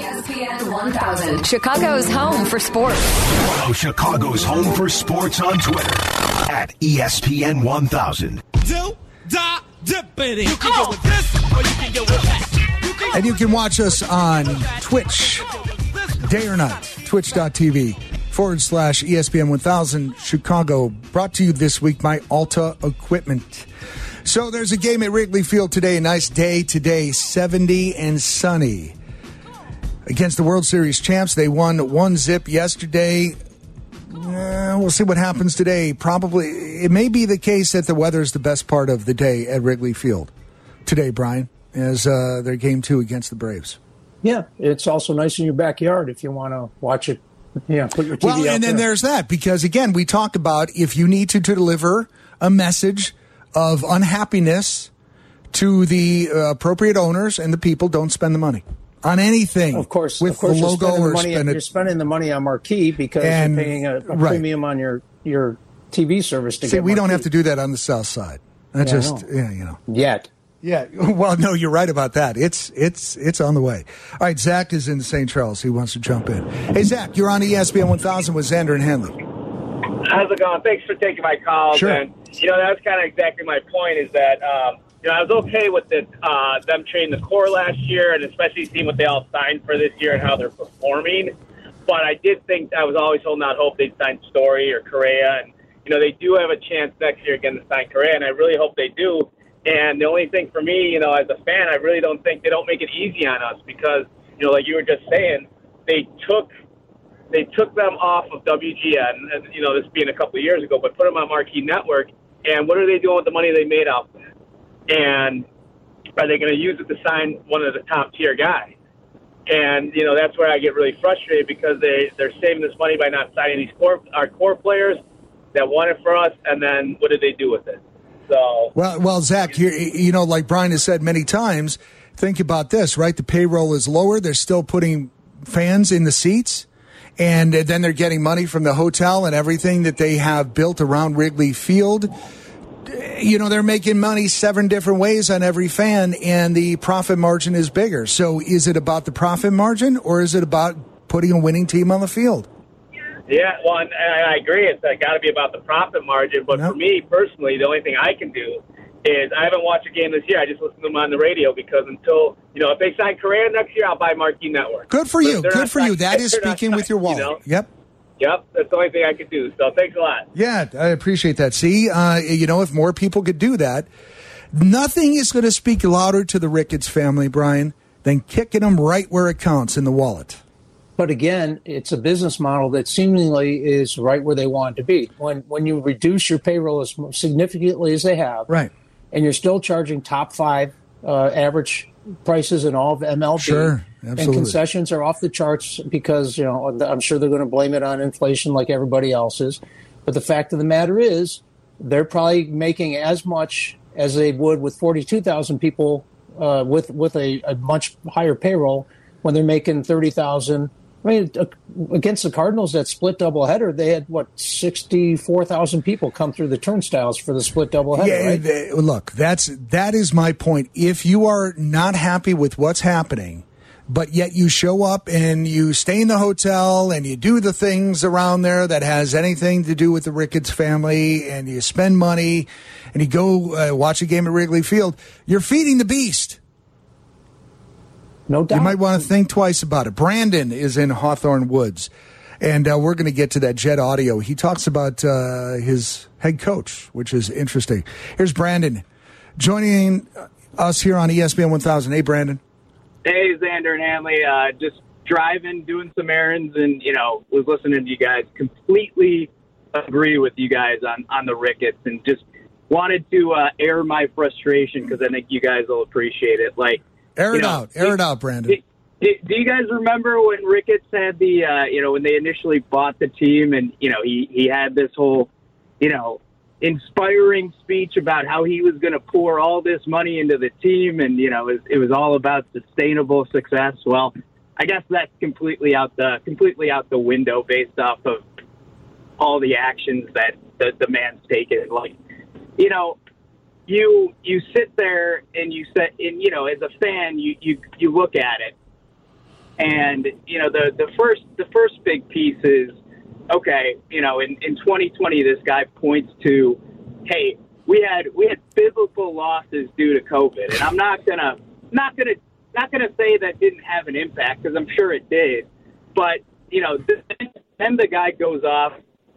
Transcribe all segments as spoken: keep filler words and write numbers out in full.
S P N one thousand, Chicago's home for sports. Follow Chicago's home for sports on Twitter at E S P N one thousand. Do, da, dippity. You can go with this or you can go with that. And you can watch us on Twitch, day or night, twitch.tv forward slash ESPN one thousand Chicago. Brought to you this week by Alta Equipment. So there's a game at Wrigley Field today. A nice day today, seventy and sunny. Against the World Series champs, they won one zip yesterday. Uh, we'll see what happens today. Probably, it may be the case that the weather is the best part of the day at Wrigley Field today, Brian, as uh, their game two against the Braves. Yeah, it's also nice in your backyard if you want to watch it. Yeah, put your T V well, out and then there. there's that, because, again, we talk about if you need to, to deliver a message of unhappiness to the uh, appropriate owners and the people, don't spend the money on anything. Of course, with of course the you're logo spending the or money. spend it. You're spending the money on Marquee because And- you're paying a, a right. premium on your your T V service to See, get we don't Marquee. have to do that on the South Side. I Yeah, just, I know. yeah, you know. Yet. Yeah, well, no, you're right about that. It's it's it's on the way. All right, Zach is in Saint Charles. He wants to jump in. Hey, Zach, you're on E S P N one thousand with Xander and Hanley. How's it going? Thanks for taking my call. Sure. And, you know, that's kind of exactly my point is that, um, you know, I was okay with the, uh, them trading the core last year and especially seeing what they all signed for this year and how they're performing. But I did think I was always holding out hope they'd sign Story or Correa. And, you know, they do have a chance next year again to sign Correa, and I really hope they do. And the only thing for me, you know, as a fan, I really don't think they don't make it easy on us because, you know, like you were just saying, they took they took them off of W G N, and, you know, this being a couple of years ago, but put them on Marquee Network. And what are they doing with the money they made off of it? And are they going to use it to sign one of the top-tier guys? And, you know, that's where I get really frustrated because they, they're saving this money by not signing these core, our core players that want it for us, and then what did they do with it? So, Well, well, Zach, here, you know, like Brian has said many times, think about this, right? The payroll is lower. They're still putting fans in the seats, and then they're getting money from the hotel and everything that they have built around Wrigley Field. You know, they're making money seven different ways on every fan, and the profit margin is bigger. So is it about the profit margin, or is it about putting a winning team on the field? yeah, well, and, and I agree. It's got to be about the profit margin. But Yep. for me personally, the only thing I can do is I haven't watched a game this year. I just listen to them on the radio because until, you know, if they sign Correa next year, I'll buy Marquee Network. Good for But you. if they're Good not for you. signed- That if is they're not speaking with your signed, wallet. you know? Yep. Yep, that's the only thing I could do. So thanks a lot. Yeah, I appreciate that. See, uh, you know, if more people could do that, nothing is going to speak louder to the Ricketts family, Brian, than kicking them right where it counts in the wallet. But again, it's a business model that seemingly is right where they want it to be. When when you reduce your payroll as significantly as they have, Right. and you're still charging top five uh, average prices in all of M L B, Sure, and absolutely. concessions are off the charts because, you know, I'm sure they're going to blame it on inflation like everybody else is. But the fact of the matter is, they're probably making as much as they would with forty-two thousand people uh, with with a, a much higher payroll when they're making thirty thousand. I mean, uh, against the Cardinals, that split doubleheader, they had, what, sixty-four thousand people come through the turnstiles for the split doubleheader, Yeah, right? they- look, that's that is my point. If you are not happy with what's happening, but yet you show up and you stay in the hotel and you do the things around there that has anything to do with the Ricketts family, and you spend money and you go uh, watch a game at Wrigley Field, you're feeding the beast. No doubt. You might want to think twice about it. Brandon is in Hawthorne Woods, and uh, we're going to get to that Jet audio. He talks about uh, his head coach, which is interesting. Here's Brandon joining us here on E S P N one thousand. Hey, Brandon. Hey, Xander and Hanley. Uh, just driving, doing some errands, and, you know, was listening to you guys. Completely agree with you guys on, on the Ricketts, and just wanted to uh, air my frustration because I think you guys will appreciate it. Like, Air you it know, out. Air it out, Brandon. Do, do, do you guys remember when Ricketts had the, uh, you know, when they initially bought the team and, you know, he, he had this whole, you know, inspiring speech about how he was going to pour all this money into the team and, you know, it, it was all about sustainable success. Well, I guess that's completely out the completely out the window based off of all the actions that the, the man's taken. Like, you know, you you sit there and you say, and you know, as a fan, you, you you look at it, And, you know, the, the first the first big piece is, okay, you know, in, in twenty twenty, this guy points to, hey, we had we had biblical losses due to COVID. And I'm not gonna not gonna not gonna say that didn't have an impact, because I'm sure it did. But, you know, then, then the guy goes off,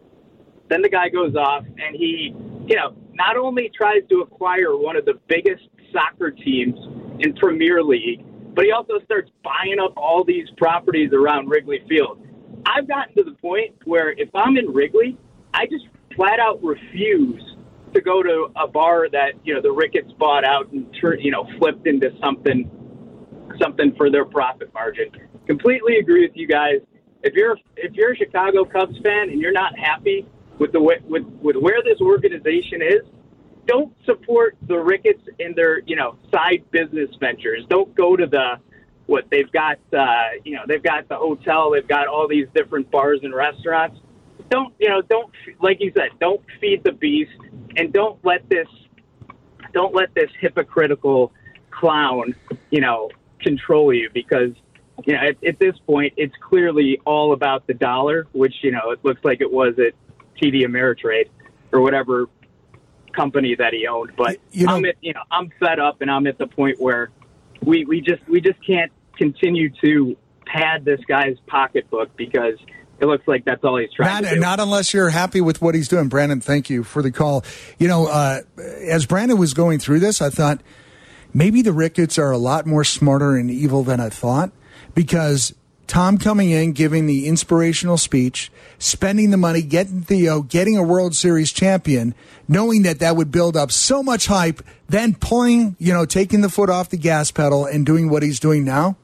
then the guy goes off and he, you know, not only tries to acquire one of the biggest soccer teams in Premier League, but he also starts buying up all these properties around Wrigley Field. I've gotten to the point where if I'm in Wrigley, I just flat out refuse to go to a bar that, you know, the Ricketts bought out and, you know, flipped into something, something for their profit margin. Completely agree with you guys. If you're if you're a Chicago Cubs fan and you're not happy with the way, with with where this organization is, don't support the Ricketts in their, you know, side business ventures. Don't go to the, what they've got, uh, you know, they've got the hotel, they've got all these different bars and restaurants. Don't, you know, don't, like you said, don't feed the beast, and don't let this, don't let this hypocritical clown, you know, control you, because, you know, at, at this point, it's clearly all about the dollar, which, you know, it looks like it was at T D Ameritrade or whatever company that he owned. But you know, I'm at, you know, I'm fed up, and I'm at the point where we, we just we just can't continue to pad this guy's pocketbook, because it looks like that's all he's trying not, to do. Not unless you're happy with what he's doing. Brandon, thank you for the call. You know, uh, as Brandon was going through this, I thought maybe the Ricketts are a lot more smarter and evil than I thought, because Tom coming in, giving the inspirational speech, spending the money, getting Theo, getting a World Series champion, knowing that that would build up so much hype, then pulling, you know, taking the foot off the gas pedal and doing what he's doing now.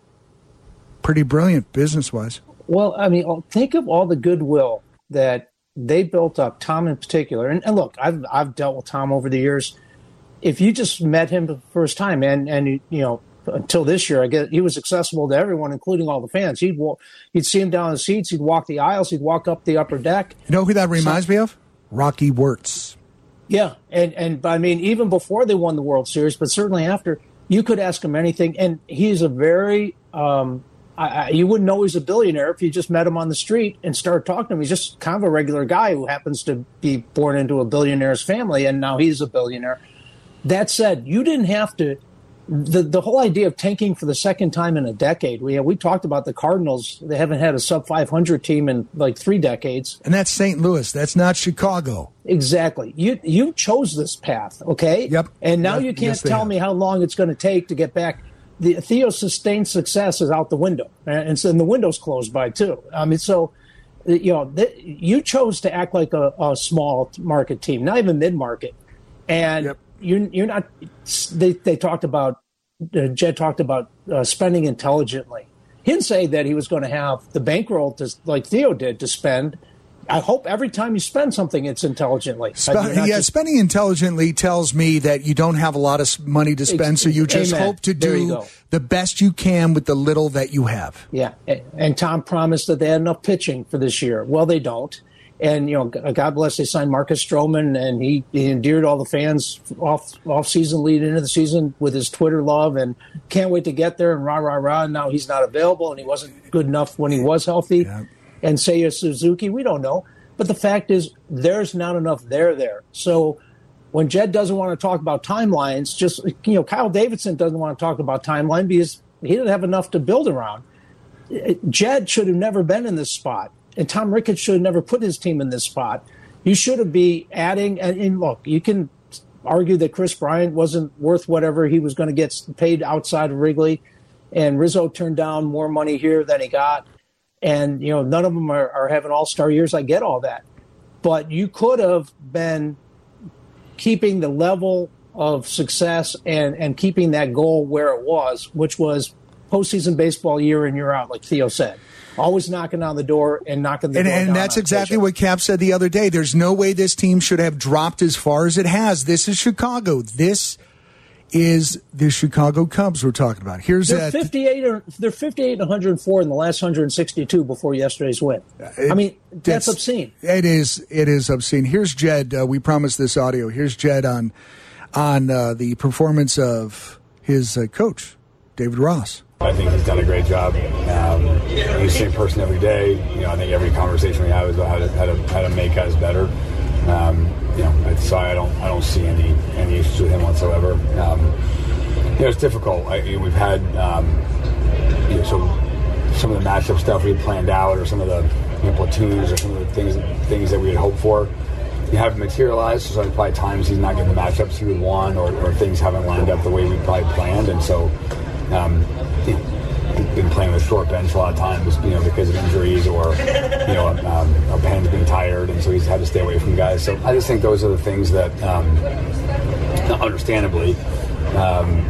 Pretty brilliant business-wise. Well, I mean, think of all the goodwill that they built up, Tom in particular. And, and look, I've I've dealt with Tom over the years. If you just met him for the first time, and, and you know, until this year, I guess he was accessible to everyone, including all the fans. He'd walk, you'd see him down the seats. He'd walk the aisles. He'd walk up the upper deck. You know who that reminds so, me of? Rocky Wirtz. Yeah, and and I mean, even before they won the World Series, but certainly after, you could ask him anything. And he's a very, um, I, I, you wouldn't know he's a billionaire if you just met him on the street and started talking to him. He's just kind of a regular guy who happens to be born into a billionaire's family, and now he's a billionaire. That said, you didn't have to. The the whole idea of tanking for the second time in a decade. We we talked about the Cardinals. They haven't had a sub five hundred team in like three decades. And that's Saint Louis. That's not Chicago. Exactly. You you chose this path, okay? Yep. And now yep. you can't yes, tell have. me how long it's going to take to get back. The Theo's sustained success is out the window, and so and the window's closed by too. I mean, so you know th- you chose to act like a, a small market team, not even mid market, and. Yep. You're, you're not. They, they talked about. Uh, Jed talked about uh, spending intelligently. He didn't say that he was going to have the bankroll to, like Theo did, to spend. I hope every time you spend something, it's intelligently. Spe- yeah, just, spending intelligently tells me that you don't have a lot of money to spend, so you just amen. hope to There you do go. the best you can with the little that you have. Yeah, and, and Tom promised that they had enough pitching for this year. Well, they don't. And, you know, God bless, they signed Marcus Stroman, and he, he endeared all the fans off off season lead into the season with his Twitter love, and can't wait to get there, and rah, rah, rah. And now he's not available, and he wasn't good enough when he was healthy. Yeah. And Seiya Suzuki, we don't know. But the fact is, there's not enough there there. So when Jed doesn't want to talk about timelines, just, you know, Kyle Davidson doesn't want to talk about timeline because he didn't have enough to build around. Jed should have never been in this spot. And Tom Ricketts should have never put his team in this spot. You should have been adding, and, and look, you can argue that Chris Bryant wasn't worth whatever he was going to get paid outside of Wrigley, and Rizzo turned down more money here than he got. And, you know, none of them are, are having all-star years. I get all that. But you could have been keeping the level of success and, and keeping that goal where it was, which was postseason baseball year in, year out, like Theo said. Always knocking on the door and knocking the and, door and down. And that's exactly pitching. what Cap said the other day. There's no way this team should have dropped as far as it has. This is Chicago. This is the Chicago Cubs we're talking about. Here's they're that. fifty-eight. Or, they're fifty-eight and one hundred four in the last one hundred sixty-two before yesterday's win. It, I mean, that's obscene. It is. It is obscene. Here's Jed. Uh, we promised this audio. Here's Jed on on uh, the performance of his uh, coach, David Ross. I think he's done a great job. Um, he's the same person every day. You know, I think every conversation we have is about how to how to, how to make guys better. Um, you know, so I don't I don't see any any issues with him whatsoever. Um, you know, it's difficult. I, you know, we've had um, you know, so some of the matchup stuff we had planned out, or some of the you know, platoons, or some of the things things that we had hoped for. You haven't materialized, so probably times he's not getting the matchups he would want, or, or things haven't lined up the way we probably planned, and so um, you know, we've been playing with a short bench a lot of times, you know, because of injuries, or you know, um, our pen's been tired, and so he's had to stay away from guys. So I just think those are the things that, um, understandably, um,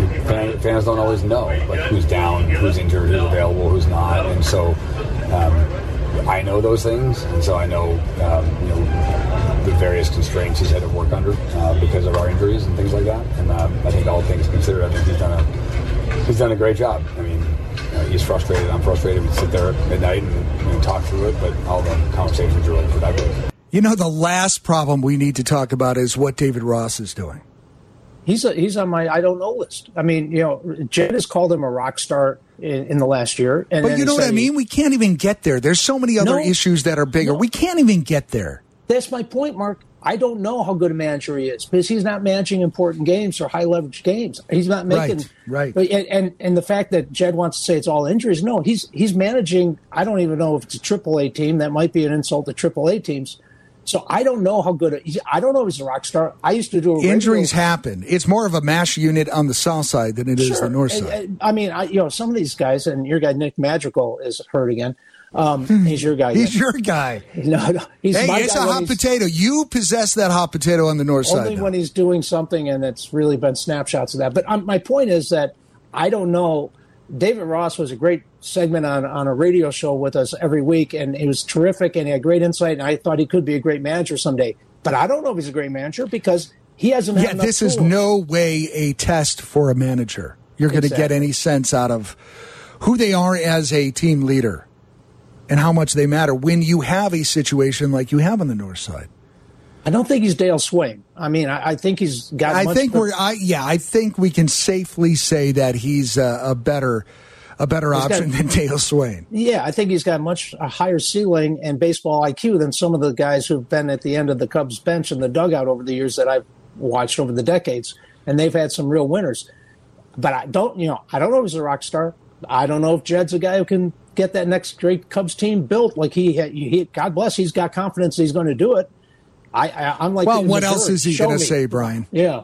fans don't always know, like who's down, who's injured, who's available, who's not, and so. Um, I know those things, and so I know, um, you know, the various constraints he's had to work under uh, because of our injuries and things like that. And um, I think all things considered, I think he's done a he's done a great job. I mean, you know, he's frustrated. I'm frustrated. We sit there at midnight and you know, talk through it, but all the conversations are really productive. You know, the last problem we need to talk about is what David Ross is doing. He's a, he's on my I don't know list. I mean, you know, Jed has called him a rock star in, in the last year. And but you know what I mean? He, we can't even get there. There's so many other no, issues that are bigger. No. We can't even get there. That's my point, Mark. I don't know how good a manager he is because he's not managing important games or high leverage games. He's not making right. right. But and, and and the fact that Jed wants to say it's all injuries, no, he's he's managing. I don't even know if it's a triple A team. That might be an insult to triple A teams. So I don't know how good – I don't know if he's a rock star. I used to do a Injuries radio. happen. It's more of a mash unit on the south side than it sure. is the north side. And, and, I mean, I, you know, some of these guys, and your guy Nick Madrigal is hurt again. Um, he's your guy. He's your guy. No, no. He's hey, my it's guy a hot potato. You possess that hot potato on the north only side. Only now. when he's doing something, and it's really been snapshots of that. But um, my point is that I don't know. David Ross was a great segment on, on a radio show with us every week, and he was terrific, and he had great insight, and I thought he could be a great manager someday. But I don't know if he's a great manager because he hasn't had yeah, enough this tools. is no way a test for a manager. You're going to exactly. get any sense out of who they are as a team leader and how much they matter when you have a situation like you have on the north side. I don't think he's Dale Swain. I mean, I, I think he's got. I much think the, we're. I, yeah, I think we can safely say that he's a, a better, a better option got, than Dale Swain. Yeah, I think he's got much a higher ceiling and baseball I Q than some of the guys who've been at the end of the Cubs bench and the dugout over the years that I've watched over the decades, and they've had some real winners. But I don't, you know, I don't know if he's a rock star. I don't know if Jed's a guy who can get that next great Cubs team built. Like he, he God bless, he's got confidence that he's going to do it. I, I, I'm like, well, what else is he going to say, Brian? Yeah.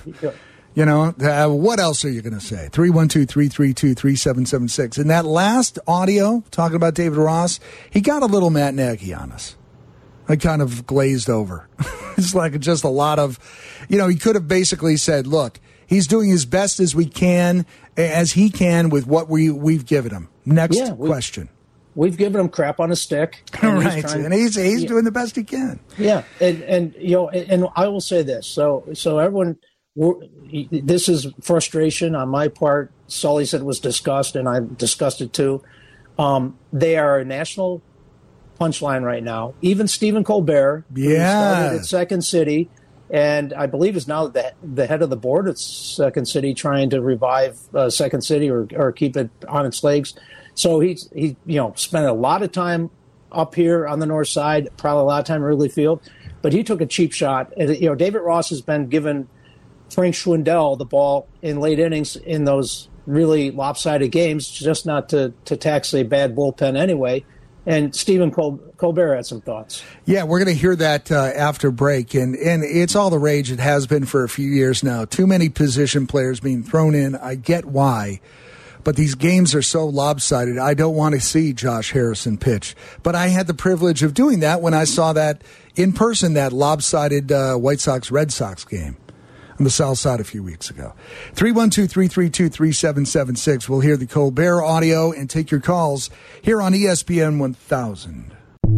You know, uh, what else are you going to say? three one two, three three two, three seven seven six. In that last audio, talking about David Ross, he got a little Matt Nagy on us. I kind of glazed over. It's like just a lot of, you know, he could have basically said, look, he's doing his best as we can, as he can with what we, we've given him. Next yeah, we, question. We've given him crap on a stick. And right, he's trying, and he's he's yeah. doing the best he can. Yeah, and and you know, and, and I will say this. So so everyone, we're, this is frustration on my part. Sully said it was discussed, and I discussed it too. Um, they are a national punchline right now. Even Stephen Colbert, yeah, who started at Second City, and I believe is now the the head of the board at Second City, trying to revive uh, Second City or or keep it on its legs. So he's he you know spent a lot of time up here on the north side, probably a lot of time at Wrigley Field, but he took a cheap shot. And, you know, David Ross has been given Frank Schwindel the ball in late innings in those really lopsided games, just not to to tax a bad bullpen anyway. And Stephen Col- Colbert had some thoughts. Yeah, we're going to hear that uh, after break, and and it's all the rage. It has been for a few years now. Too many position players being thrown in. I get why. But these games are so lopsided. I don't want to see Josh Harrison pitch. But I had the privilege of doing that when I saw that in person, that lopsided uh, White Sox-Red Sox game on the south side a few weeks ago. three one two, three three two, three seven seven six. We'll hear the Colbert audio and take your calls here on E S P N one thousand.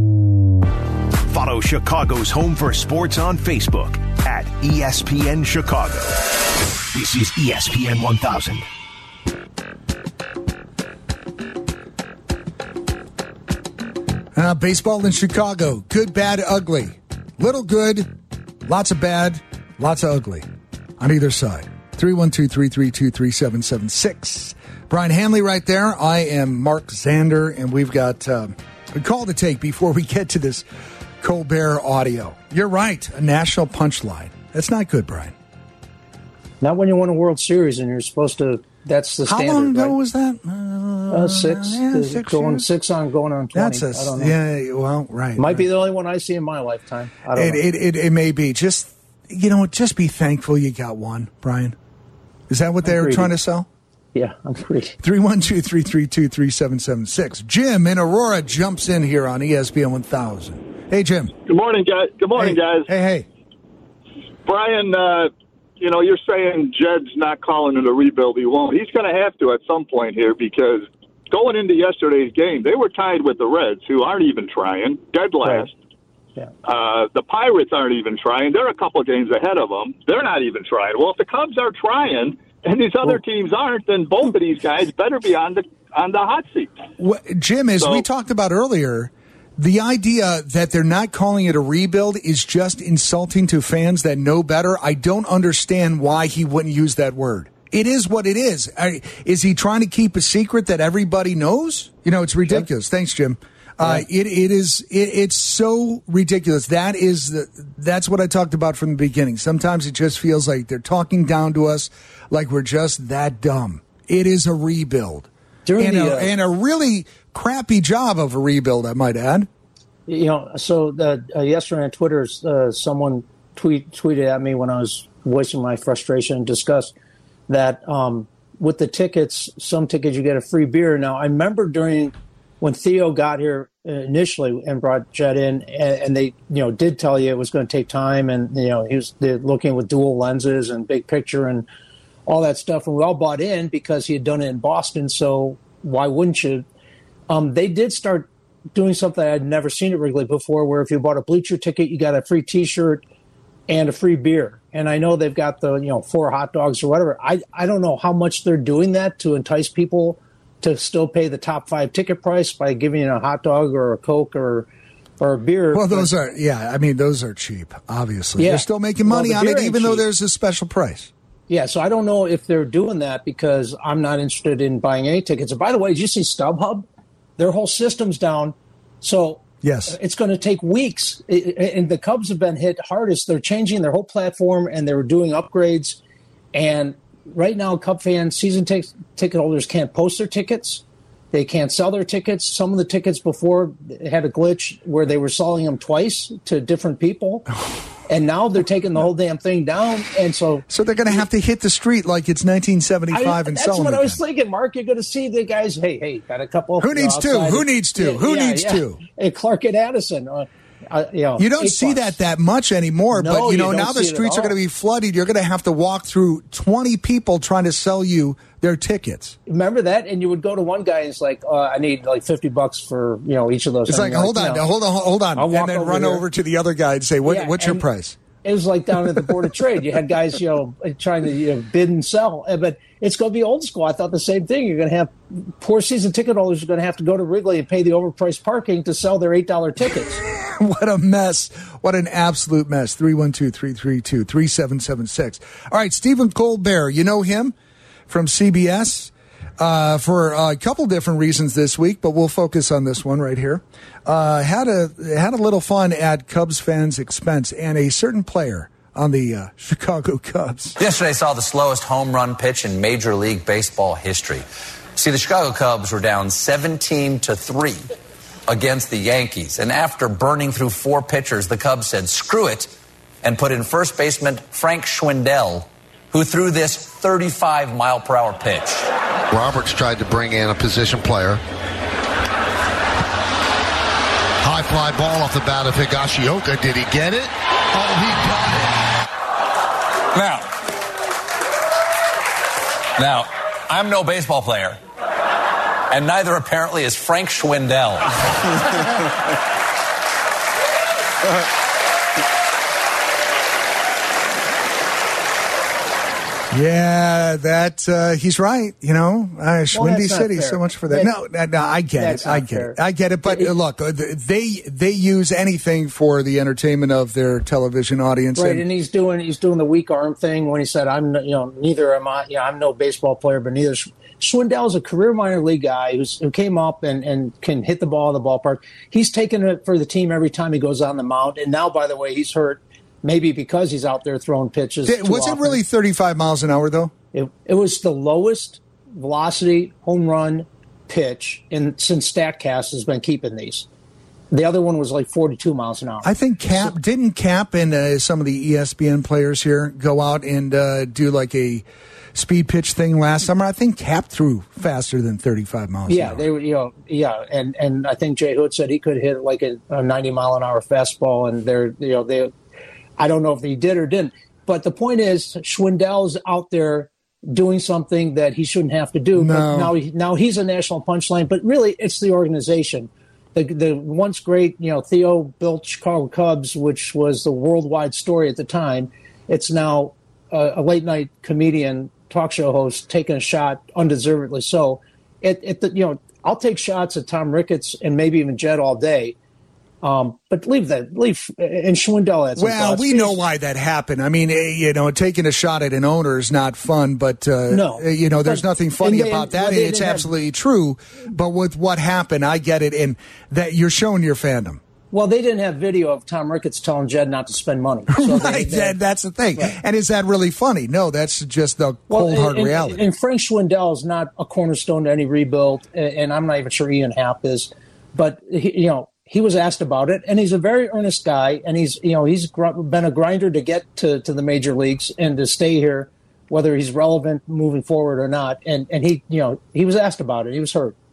Follow Chicago's Home for Sports on Facebook at E S P N Chicago. This is E S P N one thousand. Uh, baseball in Chicago. Good, bad, ugly. Little good, lots of bad, lots of ugly on either side. three one two, three three two, three seven seven six. Brian Hanley right there. I am Mark Zander, and we've got uh, a call to take before we get to this Colbert audio. You're right, a national punchline. That's not good, Brian. Not when you win a World Series and you're supposed to. That's the How standard. How long ago right? was that? Uh, six. Yeah, six going years. six on, going on twenty. That's a, I don't know. Yeah, well, right. Might right. be the only one I see in my lifetime. I don't It, know. it, it, it may be. Just, you know, just be thankful you got one, Brian. Is that what I'm they were greedy. trying to sell? Yeah, I'm greedy. three one two, three three two, three seven seven six. Jim in Aurora jumps in here on E S P N one thousand. Hey, Jim. Good morning, guys. Good morning, hey, guys. Hey, hey. Brian, uh, you know, you're saying Jed's not calling it a rebuild. He won't. He's going to have to at some point here because going into yesterday's game, they were tied with the Reds, who aren't even trying, dead last. Right. Yeah. Uh, the Pirates aren't even trying. They're a couple of games ahead of them. They're not even trying. Well, if the Cubs are trying and these other teams aren't, then both of these guys better be on the on the hot seat. Well, Jim, as So- we talked about earlier, the idea that they're not calling it a rebuild is just insulting to fans that know better. I don't understand why he wouldn't use that word. It is what it is. I, is he trying to keep a secret that everybody knows? You know, it's ridiculous. Thanks, Jim. Uh, it it is it, it's so ridiculous. That is the that's what I talked about from the beginning. Sometimes it just feels like they're talking down to us, like we're just that dumb. It is a rebuild, During and, the, a, uh, and a really crappy job of a rebuild, I might add. You know, so the, uh, yesterday on Twitter, uh, someone tweet, tweeted at me when I was voicing my frustration and disgust that um, with the tickets, some tickets you get a free beer. Now, I remember during when Theo got here initially and brought Jed in, and, and they, you know, did tell you it was going to take time, and you know he was looking with dual lenses and big picture and all that stuff, and we all bought in because he had done it in Boston. So why wouldn't you? Um, they did start doing something I'd never seen at Wrigley before, where if you bought a bleacher ticket, you got a free T-shirt and a free beer. And I know they've got the, you know, four hot dogs or whatever. I I don't know how much they're doing that to entice people to still pay the top five ticket price by giving you a hot dog or a Coke or or a beer. Well, those are yeah. I mean, those are cheap. Obviously, Yeah. they're still making money Well, on the it, beer ain't even though cheap. there's a special price. Yeah, so I don't know if they're doing that because I'm not interested in buying any tickets. And by the way, did you see StubHub? Their whole system's down. So Yes. it's going to take weeks. It- and the Cubs have been hit hardest. They're changing their whole platform and they're doing upgrades. And right now, Cub fans, season t- ticket holders can't post their tickets. They can't sell their tickets. Some of the tickets before had a glitch where they were selling them twice to different people. And now they're taking the whole damn thing down. And so So they're going to have to hit the street like it's nineteen seventy-five I, and that's sell them what I was again. thinking, Mark. You're going to see the guys. Hey, hey, got a couple. Who you know, needs to? outside. Who needs to? Yeah, Who yeah, needs yeah. to? Hey, Clark and Addison. Uh, uh, you, know, You don't eight see bucks. that that much anymore, No, but you you know don't now the see it at streets are all. going to be flooded. You're going to have to walk through twenty people trying to sell you their tickets. Remember that? And you would go to one guy and it's like, uh, I need like fifty bucks for you know each of those. It's And like, you're hold on, no. hold on, hold on, I'll and walk then over run here. over to the other guy and say, what, Yeah, "What's your and- price?" It was like down at the Board of Trade. You had guys, you know, trying to you know, bid and sell. Uh, But it's going to be old school. I thought the same thing. You're going to have poor season ticket holders are going to have to go to Wrigley and pay the overpriced parking to sell their eight dollar tickets. What a mess. What an absolute mess. three one two, three three two, three seven seven six. All right, Stephen Colbert, you know him from C B S uh, for a couple different reasons this week, but we'll focus on this one right here. Uh, had a had a little fun at Cubs fans' expense, and a certain player on the uh, Chicago Cubs. Yesterday saw the slowest home run pitch in Major League Baseball history. See, the Chicago Cubs were down seventeen to three against the Yankees. And after burning through four pitchers, the Cubs said, screw it, and put in first baseman Frank Schwindel, who threw this thirty-five mile per hour pitch. Roberts tried to bring in a position player. High fly ball off the bat of Higashioka. Did he get it? Oh, he got it. Now, now, I'm no baseball player, and neither apparently is Frank Schwindel. Yeah, that uh, he's right. You know, uh, Well, Windy that's not City. fair. So much for that. That- No, no, no, I get that's it. I not get fair. it. I get it. But It- uh, look, uh, they they use anything for the entertainment of their television audience. Right, and- and he's doing he's doing the weak arm thing when he said, "I'm you know neither am I. You know, I'm no baseball player, but neither." is-" Schwindel's a career minor league guy who's, who came up and, and can hit the ball in the ballpark. He's taking it for the team every time he goes on the mound. And now, by the way, he's hurt. Maybe because he's out there throwing pitches. Did- too was it often. really thirty-five miles an hour though? It, it was the lowest velocity home run pitch in, since StatCast has been keeping these. The other one was like forty-two miles an hour. I think Cap didn't Cap and uh, some of the E S P N players here go out and uh, do like a speed pitch thing last summer. I think Cap threw faster than thirty-five miles Yeah, an hour. they were, you know, yeah, and and I think Jay Hood said he could hit like a, a ninety mile an hour fastball, and they're, you know, they, I don't know if he did or didn't, but the point is, Schwindel's out there doing something that he shouldn't have to do. No. But now, he, now he's a national punchline, but really, it's the organization. The the once great, you know, Theo built Chicago Cubs, which was the worldwide story at the time. It's now a, a late night comedian, talk show host taking a shot, undeservedly so. It, it the, you know, I'll take shots at Tom Ricketts and maybe even Jed all day. Um, but leave that, leave, and Schwindel had some Well, thoughts. we know why that happened. I mean, eh, you know, taking a shot at an owner is not fun, but, uh, No. eh, you know, there's But- nothing funny and they- about that. well, they It's didn't have- absolutely true. But with what happened, I get it. And that you're showing your fandom. Well, they didn't have video of Tom Ricketts telling Jed not to spend money. So they- right. they- that, that's the thing. Right. And is that really funny? No, that's just the Well, cold, hard and, reality. And Frank Schwindel is not a cornerstone to any rebuild, and and I'm not even sure Ian Happ is. But he, you know, he was asked about it, and he's a very earnest guy, and he's you know he's gr- been a grinder to get to, to the major leagues and to stay here, whether he's relevant moving forward or not. And and he you know he was asked about it. He was hurt.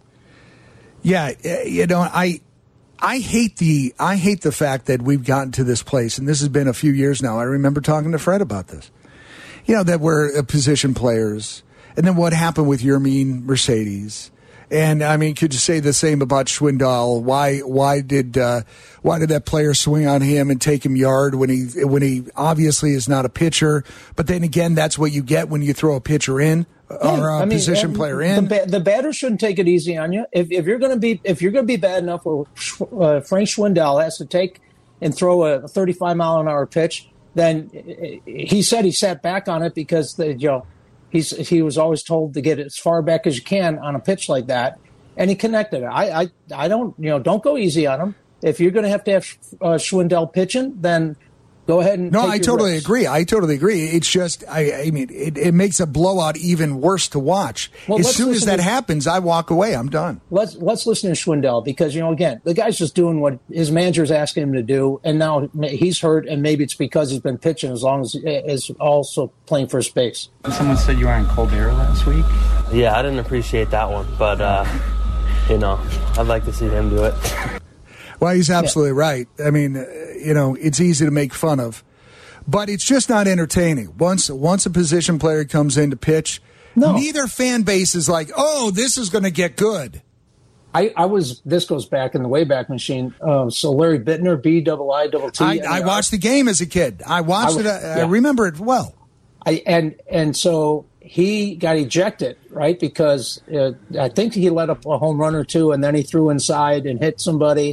Yeah, eh, you know, I I hate the I hate the fact that we've gotten to this place, and this has been a few years now. I remember talking to Fred about this. You know, that we're uh, position players, and then what happened with Yermin Mercedes. And I mean, could you say the same about Schwindel? Why why did uh, why did that player swing on him and take him yard when he when he obviously is not a pitcher? But then again, that's what you get when you throw a pitcher in or a I mean, position uh, player in. The, ba- the batter shouldn't take it easy on you. If, if you're going to be if you're going to be bad enough where uh, Frank Schwindel has to take and throw a thirty-five mile an hour pitch, then he said he sat back on it because the, you know he's he was always told to get it as far back as you can on a pitch like that, and he connected it. I I, I don't you know don't go easy on him. If you're going to have to have uh, Schwindel pitching, then go ahead and No, take I your totally risks. agree. I totally agree. It's just, I, I mean, it, it makes a blowout even worse to watch. Well, as let's soon as listen that to- happens, I walk away. I'm done. Let's let's listen to Schwindel because you know again the guy's just doing what his manager's asking him to do, and now he's hurt, and maybe it's because he's been pitching as long as is also playing first base. Someone said you were on Colbert last week. Yeah, I didn't appreciate that one, but uh, you know, I'd like to see him do it. Well, he's absolutely right. I mean, uh, you know, it's easy to make fun of, but it's just not entertaining. Once once a position player comes in to pitch, No. neither fan base is like, oh, this is going to get good. I, I was this goes back in the Wayback Machine. Uh, so Larry Bittner, B double I double T. I, I watched the game as a kid. I watched I- it. I, I yeah. remember it well. I, and and so he got ejected, right? Because uh, I think he let up a home run or two, and then he threw inside and hit somebody,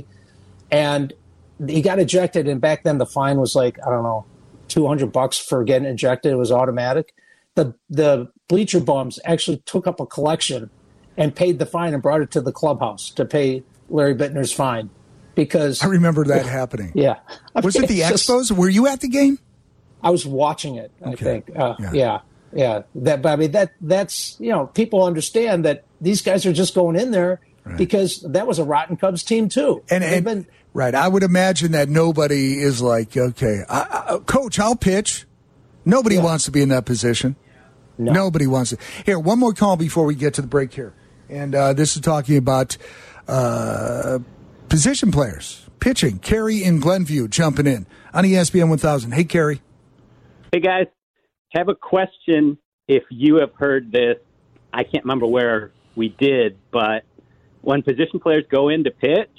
and he got ejected. And back then, the fine was like I don't know, two hundred bucks for getting ejected. It was automatic. The the bleacher bums actually took up a collection and paid the fine and brought it to the clubhouse to pay Larry Bittner's fine because I remember that happening. Yeah, Was it the It's just- Expos? Were you at the game? I was watching it. I Okay. think, uh, Yeah. yeah. yeah, That, but I mean, that that's you know, people understand that these guys are just going in there because that was a rotten Cubs team too. And, They've and been- right, I would imagine that nobody is like, okay, I, I, coach, I'll pitch. Nobody Yeah. wants to be in that position. No. Nobody wants to. Here, one more call before we get to the break here, and uh, this is talking about uh, position players pitching. Kerry in Glenview jumping in on E S P N one thousand. Hey, Kerry. Hey, guys. Have a question if you have heard this. I can't remember where we did, but when position players go in to pitch,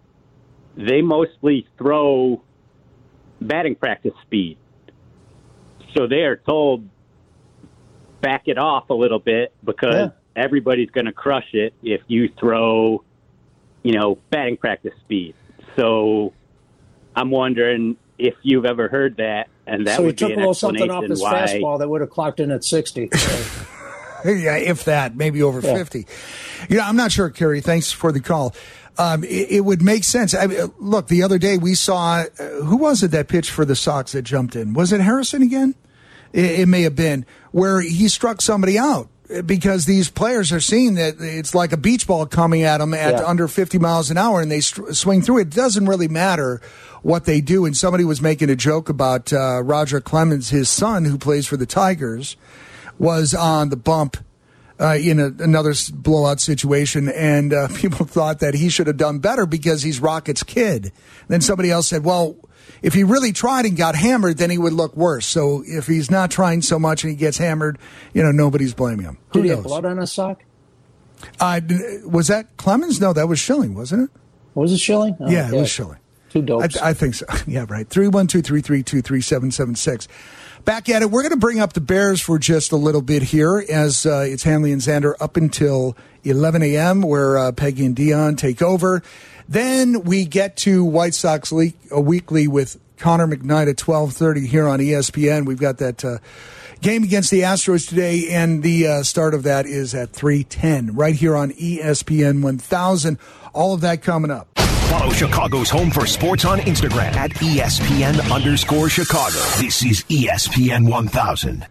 they mostly throw batting practice speed. So they are told back it off a little bit because yeah. everybody's going to crush it if you throw, you know, batting practice speed. So I'm wondering if you've ever heard that, and that so would he took be an a little something off his why... fastball that would have clocked in at sixty. Yeah, if that, maybe over yeah. fifty. You know, I'm not sure, Kerry. Thanks for the call. Um, it, it would make sense. I mean, look, the other day we saw, uh, who was it that pitched for the Sox that jumped in? Was it Harrison again? It, it may have been, where he struck somebody out because these players are seeing that it's like a beach ball coming at them at yeah. under fifty miles an hour and they st- swing through it. It doesn't really matter what they do. And somebody was making a joke about uh, Roger Clemens, his son, who plays for the Tigers, was on the bump Uh, in a, another blowout situation, and uh, people thought that he should have done better because he's Rocket's kid. Then somebody else said, well, if he really tried and got hammered, then he would look worse. So if he's not trying so much and he gets hammered, you know, nobody's blaming him. Who Did he knows? have blood on his sock? Uh, was that Clemens? No, that was Schilling, wasn't it? Was it Schilling? Oh, yeah, it was Schilling. Two dopes. I, I think so. Yeah, right. three one two, three three two, three seven seven six. Back at it. We're going to bring up the Bears for just a little bit here as uh, it's Hanley and Xander up until eleven a.m. where uh, Peggy and Dion take over. Then we get to White Sox Le- a Weekly with Connor McKnight at twelve thirty here on E S P N. We've got that uh, game against the Astros today, and the uh, start of that is at three ten right here on E S P N one thousand. All of that coming up. Follow Chicago's Home for Sports on Instagram at E S P N underscore Chicago. This is E S P N one thousand.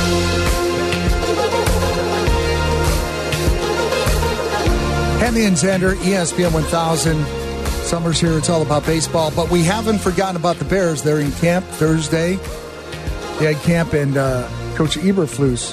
Henry and Xander, E S P N one thousand. Summer's here. It's all about baseball. But we haven't forgotten about the Bears. They're in camp Thursday. They had camp, and uh, Coach Eberflus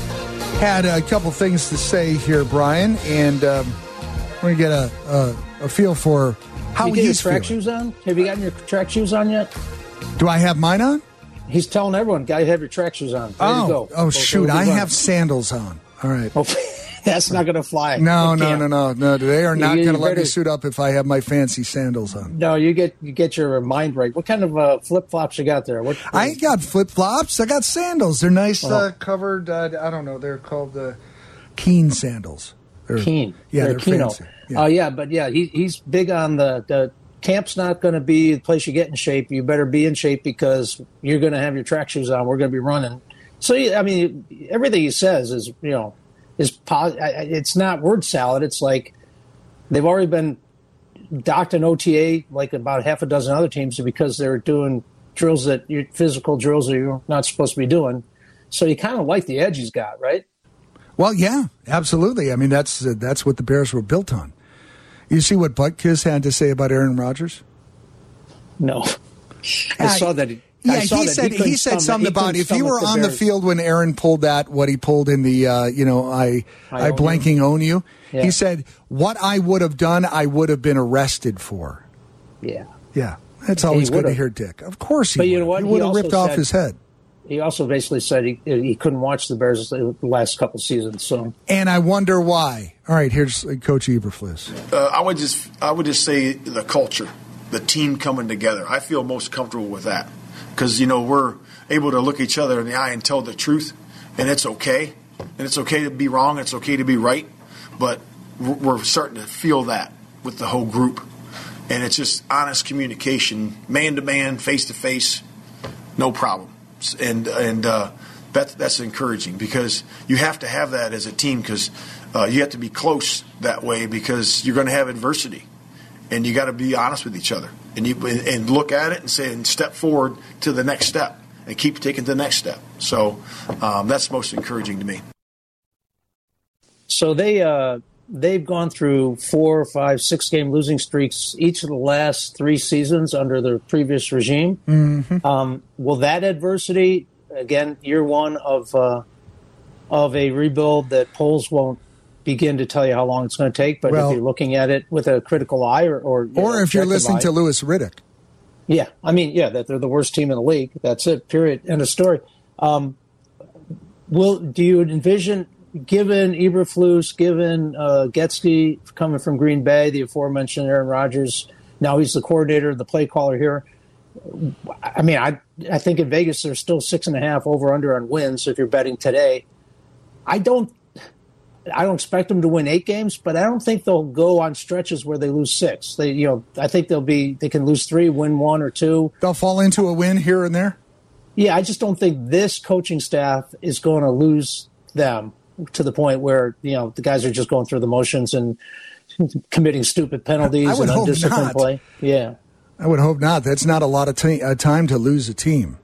had a couple things to say here, Brian. And um, we're going to get a, a, a feel for how you get he's your track feeling. shoes on? Have you gotten your track shoes on yet? Do I have mine on? He's telling everyone, got to have your track shoes on. Ready oh, to go. oh, Go, shoot. go, go, I go. have sandals on. All right. That's not going to fly. No, no, no, no, no. They are not You- going you to let me better- suit up if I have my fancy sandals on. No, you get you get your mind right. What kind of uh, flip flops you got there? What? I ain't got flip flops. I got sandals. They're nice, Oh. uh, covered. Uh, I don't know. They're called the uh, Keen sandals. They're, Keen. Yeah, They're they're, Keno. fancy. Oh yeah, but yeah, he, he's big on the, the camp's not going to be the place you get in shape. You better be in shape because you're going to have your track shoes on. We're going to be running. So I mean, everything he says is you know is pos- it's not word salad. It's like they've already been docked in O T A like about half a dozen other teams because they're doing drills that you physical drills that you're not supposed to be doing. So you kind of like the edge he's got, right? Well, yeah, absolutely. I mean, that's uh, that's what the Bears were built on. You see what Butkus had to say about Aaron Rodgers? No, I Uh, saw that. He, Yeah, I saw he that said couldn't he said stomach- something he about couldn't if you were stomach on the Bears. field when Aaron pulled that, what he pulled in the, uh, you know, I I I, own blanking own you. Yeah. He said what I would have done, I would have been arrested for. Yeah, Yeah, that's He always good to would've. hear, Dick. Of course, he But you would. know what? He He would have also ripped off said- his head. he also basically said he he couldn't watch the Bears the last couple seasons. So And I wonder why. All right, here's uh, Coach Eberflus. Uh, I would just I would just say the culture, the team coming together. I feel most comfortable with that because you know we're able to look each other in the eye and tell the truth, and it's okay, and it's okay to be wrong, it's okay to be right, but we're we're starting to feel that with the whole group, and it's just honest communication, man to man, face to face, no problem, and and uh, that that's encouraging because you have to have that as a team because uh, you have to be close that way because you're going to have adversity, and you got to be honest with each other, and you and look at it and say and step forward to the next step and keep taking the next step. So um, that's most encouraging to me. so they uh, they've gone through four, five, six game losing streaks each of the last three seasons under the previous regime. Mm-hmm. Um, will that adversity again year one of uh, of a rebuild that polls won't begin to tell you how long it's going to take, but Well- if you're looking at it with a critical eye or or, you Or know, if you're objective listening eye- to Lewis Riddick. Yeah, I mean, yeah, that they're the worst team in the league. That's it. Period. End of story. Um, will do you envision, given Eberflus, given uh, Getsky coming from Green Bay, the aforementioned Aaron Rodgers, now he's the coordinator, the play caller here. I mean, I I think in Vegas there's still six and a half over under on wins if you're betting today. I don't. I don't expect them to win eight games, but I don't think they'll go on stretches where they lose six. They, you know, I think they'll be. They can lose three, win one or two. They'll fall into a win here and there. Yeah, I just don't think this coaching staff is going to lose them to the point where, you know, the guys are just going through the motions and committing stupid penalties I would and hope undisciplined not. play. Yeah, I would hope not. That's not a lot of t- uh, time to lose a team.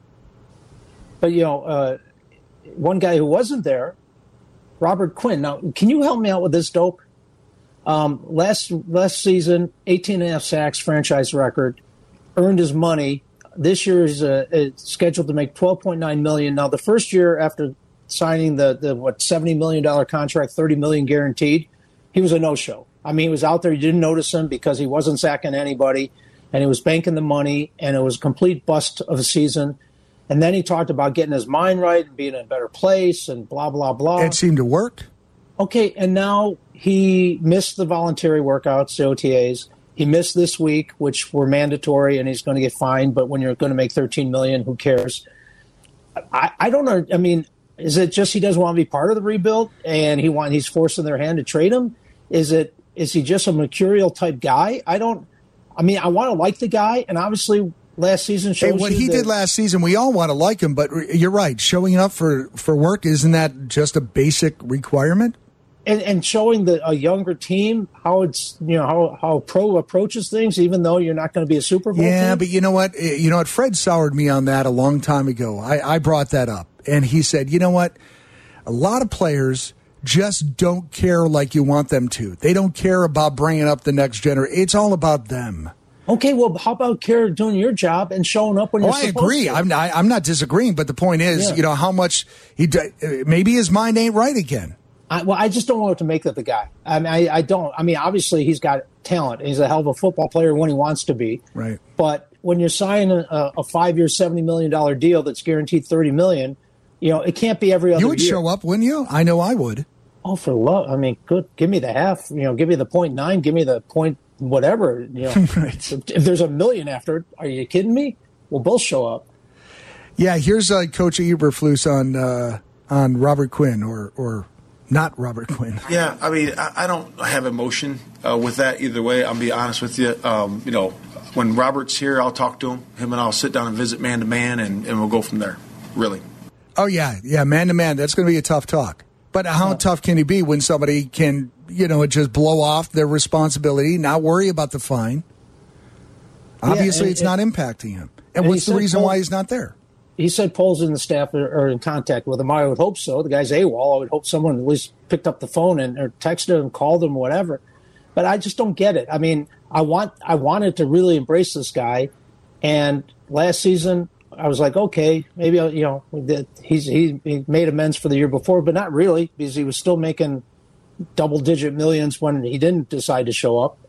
but you know, uh, one guy who wasn't there, Robert Quinn. Now, can you help me out with this dope? Um, last last season, eighteen and a half sacks, franchise record, earned his money. This year is uh, scheduled to make twelve point nine million dollars. Now, the first year after signing the, the what seventy million dollars contract, thirty million dollars guaranteed, he was a no-show. I mean, he was out there. You didn't notice him because he wasn't sacking anybody, and he was banking the money, and it was a complete bust of a season. And then he talked about getting his mind right and being in a better place and blah, blah, blah. It seemed to work. Okay, and now he missed the voluntary workouts, the O T As. He missed this week, which were mandatory, and he's going to get fined. But when you're going to make thirteen million dollars, who cares? I, I don't know. I mean, is it just he doesn't want to be part of the rebuild, and he want he's forcing their hand to trade him? Is it is he just a mercurial type guy? I don't. I mean, I want to like the guy, and obviously last season shows Hey, what you he that- did last season, we all want to like him, but you're right. Showing up for, for work, isn't that just a basic requirement? And, and showing the a younger team how it's you know how how pro approaches things, even though you're not going to be a Super Bowl Yeah, team. but you know what? Eh, You know what? Fred soured me on that a long time ago. I, I brought that up, and he said, you know what? A lot of players just don't care like you want them to. They don't care about bringing up the next generation. It's all about them. Okay, well, how about care doing your job and showing up when Oh, you're I supposed agree. to? I'm not, I'm not disagreeing, but the point is, Yeah. you know, how much he d- maybe his mind ain't right again. I, well, I just don't know what to make of the guy. I mean, I, I don't. I mean, obviously he's got talent. He's a hell of a football player when he wants to be. Right. But when you're signing a, a five-year, seventy million dollars deal that's guaranteed thirty million dollars, you know, it can't be every other You would year. show up, wouldn't you? I know I would. Oh, for love! I mean, good. Give me the half. You know, give me the point nine. Give me the point whatever. You know, Right. if, if there's a million after it, are you kidding me? We'll both show up. Yeah, here's uh, Coach Eberflus on uh, on Robert Quinn, or or not Robert Quinn. Yeah, I mean, I, I don't have emotion uh, with that either way. I'll be honest with you. Um, you know, when Robert's here, I'll talk to him. Him and I'll sit down and visit man to man, and and we'll go from there. Really. Oh yeah, yeah, man to man. That's going to be a tough talk. But how tough can he be when somebody can, you know, just blow off their responsibility, not worry about the fine? Obviously, and- it's not impacting him. And, and what's he the said reason Paul- why he's not there? He said Poles and the staff are, are in contact with him. I would hope so. The guy's AWOL. I would hope someone at least picked up the phone and or texted him, called him, whatever. But I just don't get it. I mean, I want I wanted to really embrace this guy, and last season I was like, okay, maybe I'll, you know that he's he, he made amends for the year before, but not really because he was still making double digit millions when he didn't decide to show up.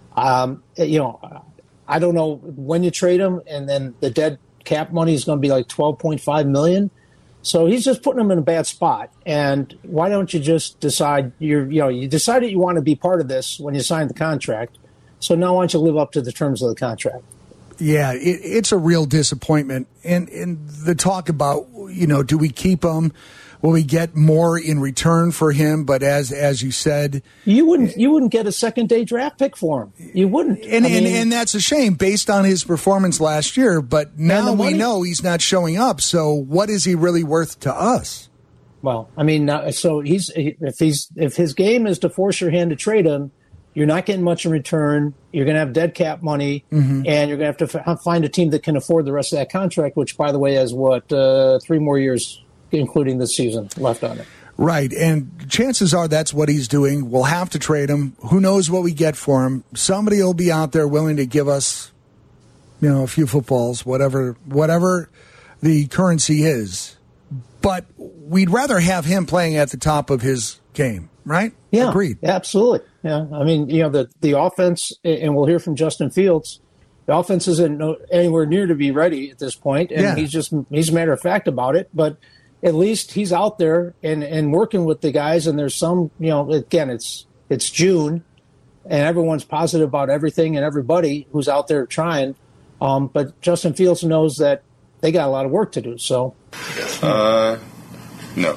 Um, you know, I don't know when you trade him, and then the dead cap money is going to be like twelve point five million. So he's just putting him in a bad spot. And why don't you just decide you're, you know, you decided you want to be part of this when you signed the contract. So now why don't you live up to the terms of the contract? Yeah, it, it's a real disappointment. And, and the talk about, you know, do we keep him? Will we get more in return for him? But as as you said, you wouldn't you wouldn't get a second day draft pick for him. You wouldn't. And I and, mean, and that's a shame based on his performance last year. But now the we money- know he's not showing up. So what is he really worth to us? Well, I mean, uh, so he's if he's if his game is to force your hand to trade him, you're not getting much in return. You're going to have dead cap money, Mhm. and you're going to have to f- find a team that can afford the rest of that contract. Which, by the way, has what uh, three more years, including this season, left on it. Right, and chances are that's what he's doing. We'll have to trade him. Who knows what we get for him? Somebody will be out there willing to give us, you know, a few footballs, whatever, whatever the currency is. But we'd rather have him playing at the top of his game, right? Yeah, Agreed. Absolutely. Yeah, I mean, you know, the the offense, and we'll hear from Justin Fields. The offense isn't no- anywhere near to be ready at this point, and Yeah. he's just he's a matter of fact about it. But at least he's out there and, and working with the guys. And there's some, you know, again, it's it's June, and everyone's positive about everything and everybody who's out there trying. Um, but Justin Fields knows that they got a lot of work to do. So, Uh, no.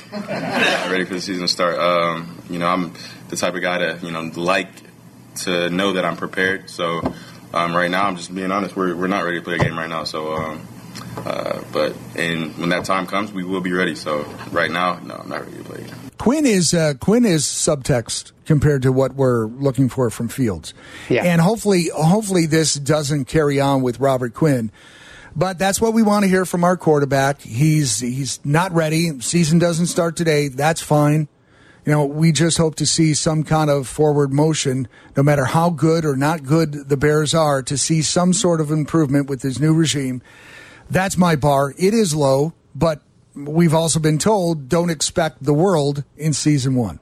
ready for the season to start. Um, you know, I'm the type of guy to, you know, like to know that I'm prepared. So um, right now, I'm just being honest. We're we're not ready to play a game right now. So, um, uh, but and when that time comes, we will be ready. So right now, no, I'm not ready to play a game. Quinn is uh, Quinn is subtext compared to what we're looking for from Fields, yeah. And hopefully, hopefully this doesn't carry on with Robert Quinn. But that's what we want to hear from our quarterback. He's he's not ready. Season doesn't start today. That's fine. You know, we just hope to see some kind of forward motion, no matter how good or not good the Bears are, to see some sort of improvement with this new regime. That's my bar. It is low, but we've also been told don't expect the world in season one.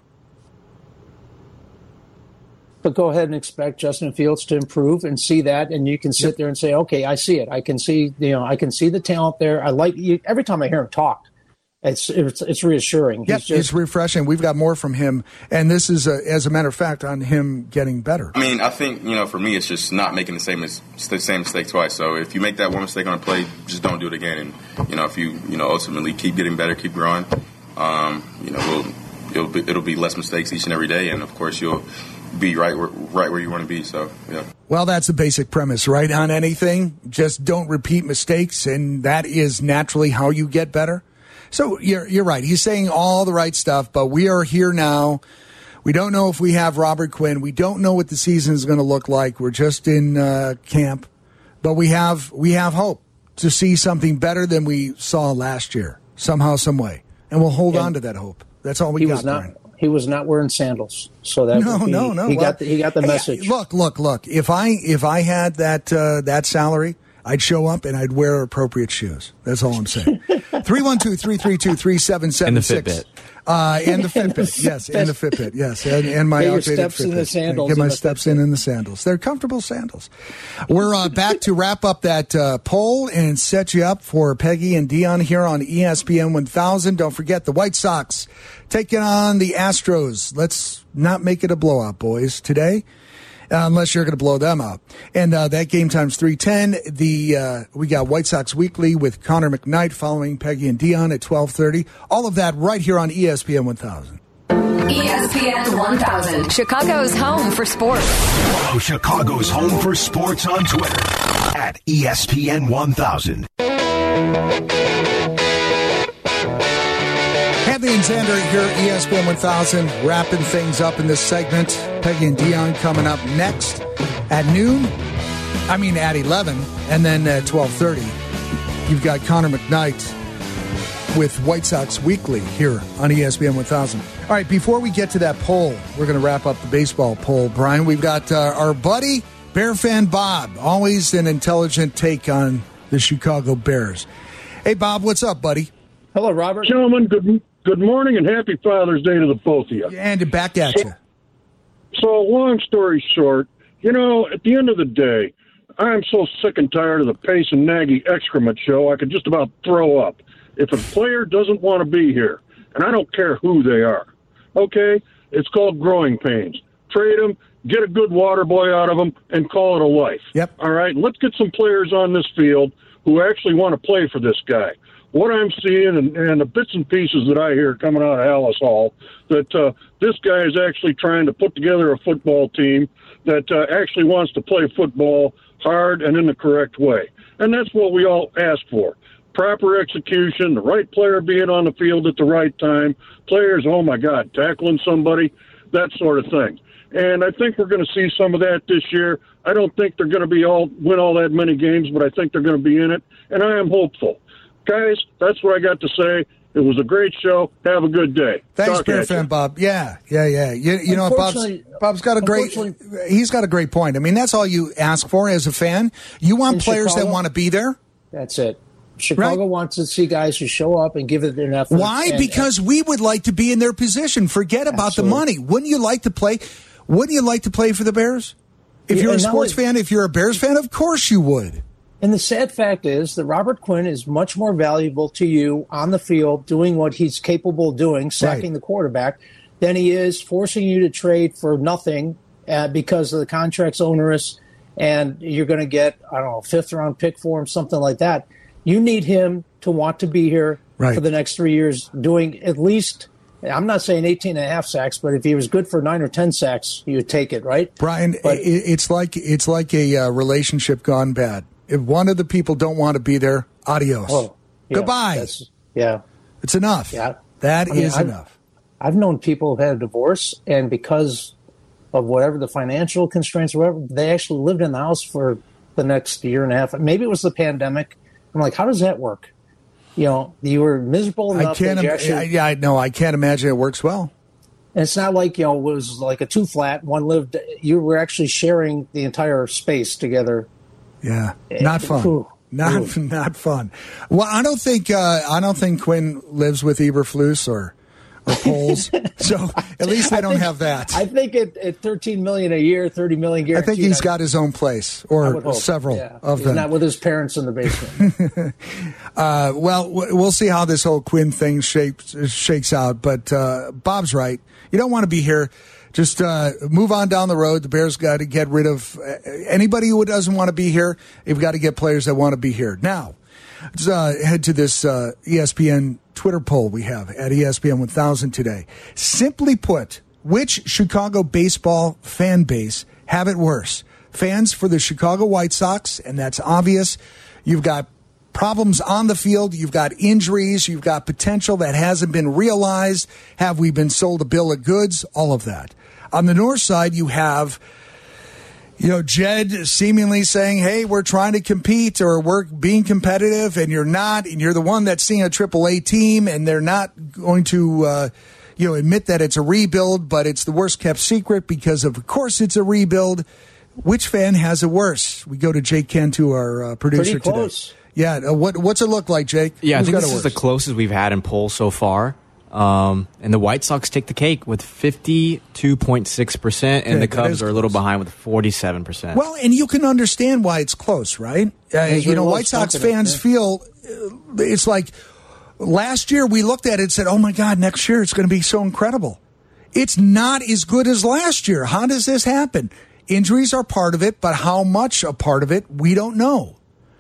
But go ahead and expect Justin Fields to improve and see that, and you can sit yep. there and say, "Okay, I see it. I can see, you know, I can see the talent there. I like you." Every time I hear him talk, it's it's, it's reassuring. Yeah, just, it's refreshing. We've got more from him, and this is, a, as a matter of fact, on him getting better. I mean, I think you know, for me, it's just not making the same as the same mistake twice. So if you make that one mistake on a play, just don't do it again. And you know, if you you know ultimately keep getting better, keep growing, um, you know, we'll it'll be, it'll be less mistakes each and every day, and of course you'll be right where, right where you want to be. So, yeah. Well, that's the basic premise, right? On anything, just don't repeat mistakes, and that is naturally how you get better. So you're you're right. He's saying all the right stuff, but we are here now. We don't know if we have Robert Quinn. We don't know what the season is going to look like. We're just in uh, camp, but we have we have hope to see something better than we saw last year, somehow, some way, and we'll hold and on to that hope. That's all we he got. Was not, Brian. He was not wearing sandals, so that no, would be, no, no. He well, got the, he got the hey, message. Look, look, look. If I if I had that uh, that salary, I'd show up and I'd wear appropriate shoes. That's all I'm saying. three one two, three three two, three seven seven six. And the Fitbit. Uh, and the Fitbit, yes, and the Fitbit, yes, and, and my Get your outdated steps Fitbit. in the sandals. Get my in the steps Fitbit. in in the sandals. They're comfortable sandals. We're uh, back to wrap up that uh, poll and set you up for Peggy and Dion here on E S P N one thousand. Don't forget the White Sox taking on the Astros. Let's not make it a blowout, boys, today. Uh, unless you're going to blow them out. And uh, that game time's three ten. The uh, we got White Sox Weekly with Connor McKnight following Peggy and Dion at twelve thirty. All of that right here on E S P N one thousand. E S P N one thousand, Chicago's home for sports. Follow Chicago's home for sports on Twitter at E S P N one thousand. Anthony and Xander here at E S P N one thousand, wrapping things up in this segment. Peggy and Dion coming up next at noon. I mean at eleven, and then at twelve thirty, you've got Connor McKnight with White Sox Weekly here on E S P N one thousand. All right, before we get to that poll, we're going to wrap up the baseball poll, Brian. We've got uh, our buddy, Bear fan Bob, always an intelligent take on the Chicago Bears. Hey, Bob, what's up, buddy? Hello, Robert. Gentlemen, good good morning and happy Father's Day to the both of you. And back at you. So, long story short, you know, at the end of the day, I'm so sick and tired of the Pace and Nagy excrement show, I could just about throw up. If a player doesn't want to be here, and I don't care who they are, okay, it's called growing pains. Trade them, get a good water boy out of them, and call it a life. Yep. All right, let's get some players on this field who actually want to play for this guy. What I'm seeing and, and the bits and pieces that I hear coming out of Alice Hall, that uh, this guy is actually trying to put together a football team that uh, actually wants to play football hard and in the correct way. And that's what we all ask for. Proper execution, the right player being on the field at the right time, players, oh my God, tackling somebody, that sort of thing. And I think we're going to see some of that this year. I don't think they're going to be all win all that many games, but I think they're going to be in it, and I am hopeful. Guys, that's what I got to say. It was a great show. Have a good day. Thanks, Talk Bear at fan you. Bob. Yeah, yeah, yeah. You, you know, Bob's, Bob's got a great. He's got a great point. I mean, that's all you ask for as a fan. You want In players Chicago? that want to be there. That's it. Chicago Right. wants to see guys who show up and give it an effort. Why? And- Because we would like to be in their position. Forget about Absolutely. the money. Wouldn't you like to play? Wouldn't you like to play for the Bears? If Yeah, you're a and not sports only- fan, if you're a Bears fan, of course you would. And the sad fact is that Robert Quinn is much more valuable to you on the field doing what he's capable of doing, sacking Right. the quarterback, than he is forcing you to trade for nothing uh, because of the contract's onerous and you're going to get, I don't know, a fifth round pick for him, something like that. You need him to want to be here right. for the next three years, doing at least, I'm not saying eighteen and a half sacks, but if he was good for nine or ten sacks, you would take it, right? Brian, but, it's like it's like a uh, relationship gone bad. If one of the people don't want to be there, adios. Oh, yeah, goodbye. Yeah. It's enough. Yeah. That I mean, is I've, enough. I've known people who had a divorce, and because of whatever the financial constraints or whatever, they actually lived in the house for the next year and a half. Maybe it was the pandemic. I'm like, how does that work? You know, you were miserable enough. I can't. That you Im- actually, yeah, I know. I can't imagine it works well. And it's not like, you know, it was like a two flat. One lived. You were actually sharing the entire space together. Yeah, not fun. Ooh. Not Ooh. not fun. Well, I don't think uh, I don't think Quinn lives with Eberflus or or Poles. So at least they don't think, have that. I think at, at thirteen million a year, thirty million guaranteed. I think he's got his own place or several yeah. of he's them. Not with his parents in the basement. uh, well, we'll see how this whole Quinn thing shapes shakes out. But uh, Bob's right. You don't want to be here. Just uh, move on down the road. The Bears got to get rid of anybody who doesn't want to be here. You've got to get players that want to be here. Now, let's uh, head to this uh, E S P N Twitter poll we have at E S P N one thousand today. Simply put, which Chicago baseball fan base have it worse? Fans for the Chicago White Sox, and that's obvious. You've got problems on the field. You've got injuries. You've got potential that hasn't been realized. Have we been sold a bill of goods? All of that. On the north side, you have, you know, Jed seemingly saying, hey, we're trying to compete or we're being competitive, and you're not, and you're the one that's seeing a triple A team, and they're not going to, uh, you know, admit that it's a rebuild, but it's the worst kept secret because, of, of course, it's a rebuild. Which fan has it worse? We go to Jake Cantu, our uh, producer Pretty close. today. Yeah, uh, what, what's it look like, Jake? Yeah, Who's I think got this it is the worse? closest we've had in polls so far. Um, and the White Sox take the cake with fifty-two point six percent, and Okay, the that Cubs is are a little close. behind with forty-seven percent. Well, and you can understand why it's close, right? Uh, you know, White Sox fans feel uh, it's like last year we looked at it and said, oh, my God, next year it's going to be so incredible. It's not as good as last year. How does this happen? Injuries are part of it, but how much a part of it, we don't know.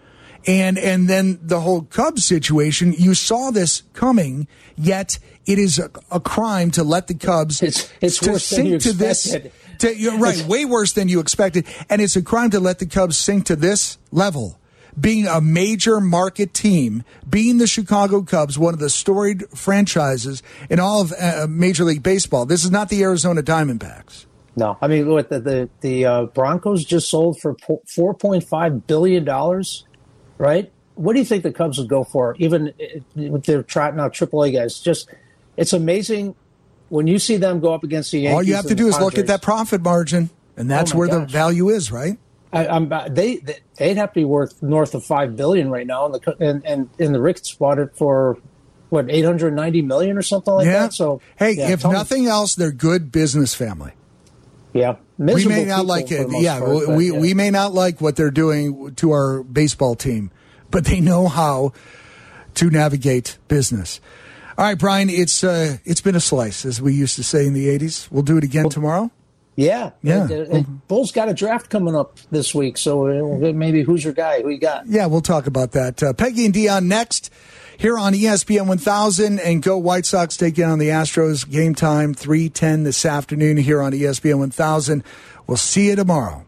And and then the whole Cubs situation, you saw this coming, yet it is a, a crime to let the Cubs it's, it's to worse than you sink to this. expected. To, you're right, way worse than you expected. And it's a crime to let the Cubs sink to this level. Being a major market team, being the Chicago Cubs, one of the storied franchises in all of uh, Major League Baseball. This is not the Arizona Diamondbacks. No, I mean, what the the, the uh, Broncos just sold for four point five billion dollars, right? What do you think the Cubs would go for? Even with their trotting out triple A guys, just it's amazing when you see them go up against the Yankees. All you have to do is look at that profit margin, and that's oh where gosh. the value is, right? I, I'm they they'd have to be worth north of five billion right now, and the and and, and the Ricks bought it for what eight hundred ninety million or something like yeah. that. So hey, yeah, if nothing me. else, they're good business family. Yeah, we may not like it. Yeah, part, we yeah. we may not like what they're doing to our baseball team, but they know how to navigate business. All right, Brian, it's uh, it's been a slice, as we used to say in the eighties. We'll do it again well, tomorrow. Yeah, yeah. Uh, uh, Bulls got a draft coming up this week, so uh, maybe who's your guy? Who you got? Yeah, we'll talk about that. Uh, Peggy and Dion next here on E S P N one thousand, and go White Sox take in on the Astros. Game time three ten this afternoon here on E S P N one thousand. We'll see you tomorrow.